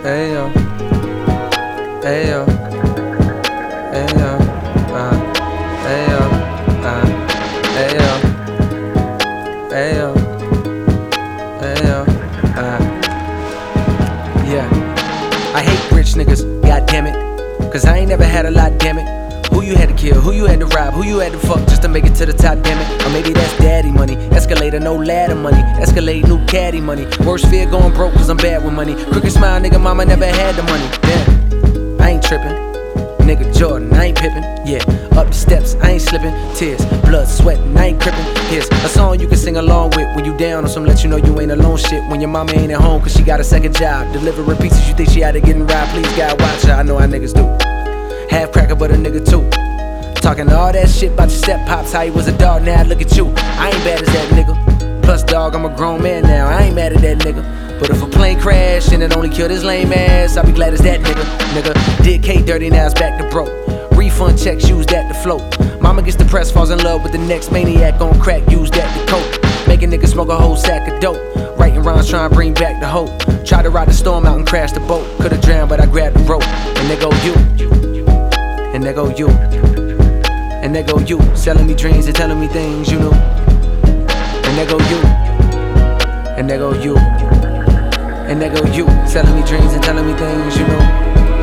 Ayo, ayo, ayo, ayo, ayo, ayo, ayo, yeah. I hate rich niggas, goddamn it. Cause I ain't never had a lot, damn it. Who you had to kill, who you had to rob, who you had to fuck just to make it to the top, damn it. Or maybe that's daddy money, escalator, no ladder money, escalate, new caddy money. Worst fear going broke cause I'm bad with money. Crooked smile, nigga, mama never had the money. Damn, I ain't tripping. Nigga Jordan, I ain't pippin', yeah. Up the steps, I ain't slippin'. Tears, blood, sweatin', I ain't crippin'. Here's a song you can sing along with when you down on some let you know you ain't alone shit. When your mama ain't at home cause she got a second job, delivering pizzas you think she out of getting robbed. Please God watch her, I know how niggas do. Half cracker but a nigga too. Talking all that shit about your step pops, how he was a dog, now look at you. I ain't bad as that nigga. Plus dog, I'm a grown man now, I ain't mad at that nigga. But if a plane crash and it only killed his lame ass, I'll be glad as that nigga. Did K dirty, now it's back to broke. Refund checks, use that to float. Mama gets depressed, falls in love with the next maniac on crack, use that to cope. Make a nigga smoke a whole sack of dope. Writing rhymes trying to bring back the hope. Try to ride the storm out and crash the boat. Could've drowned but I grabbed the rope. And there go you. And there go you. And there go you, selling me dreams and telling me things you knew. And there go you. And there go you. And there go you, selling me dreams and telling me things you knew.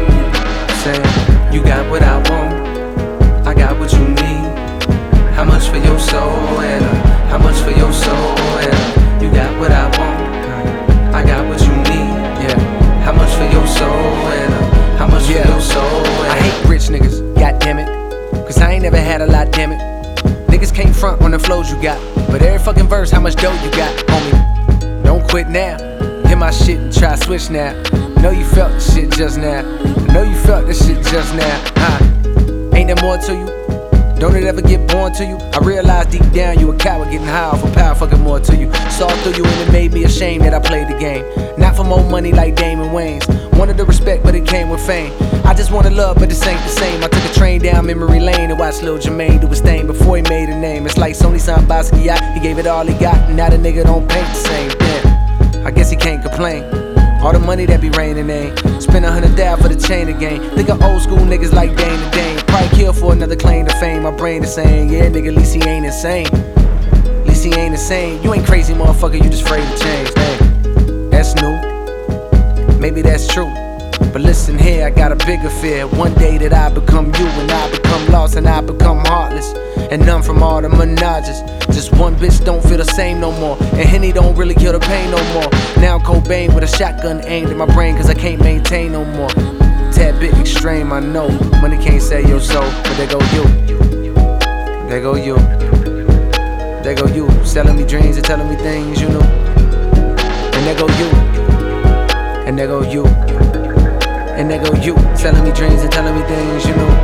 Saying, you got what I want, I got what you need. How much for your soul, and how much for your soul, and you got what I want, I got what you need. Yeah, how much for your soul, and how much for your soul, and I hate rich niggas, goddammit. Cause I ain't never had a lot, damn it. Niggas can't front on the flows you got, but every fucking verse, how much dough you got, homie. Don't quit now, hit my shit and try switch now. Know you felt this shit just now, I know you felt this shit just now. Ain't there more to you? Don't it ever get born to you? I realize deep down you a coward getting high off a power fucking more to you. Saw through you and it made me ashamed that I played the game. Not for more money like Damon Wayans. Wanted the respect but it came with fame. I just wanted love but this ain't the same. I took a train down memory lane and watched Lil Jermaine do his thing before he made a name. It's like Sony signed Basquiat, he gave it all he got, and now the nigga don't paint the same. Damn, I guess he can't complain. All the money that be raining ain't spend $100,000 for the chain again. Think of old school niggas like Dane and Dane. Probably kill for another claim to fame. My brain is saying, yeah nigga, at least he ain't insane. At least he ain't insane. You ain't crazy motherfucker, you just afraid to change. Dang, that's new, maybe that's true. But listen here, I got a bigger fear. One day that I become you, and I become lost, and I become heartless. And none from all the menages. Just one bitch don't feel the same no more. And Henny don't really kill the pain no more. Now I'm Cobain with a shotgun aimed at my brain, cause I can't maintain no more. Tad bit extreme, I know. Money can't save your soul, but there go you. There go you. There go you, selling me dreams and telling me things you knew. And there go you. And there go you. And there go you, telling me dreams and telling me things you know.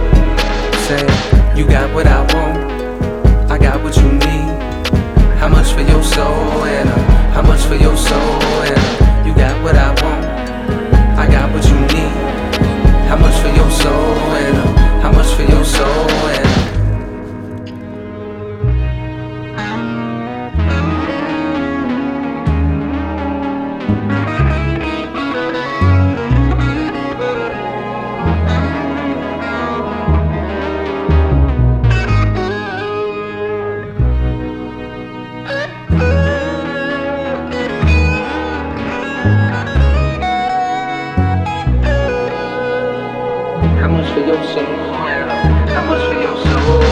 Saying, you got what I want, I got what you need. How much for your soul, and how much for your soul, and you got what I want, I got what you need. How much for your soul, and how much for your soul, and how much for your soul? How much for your soul?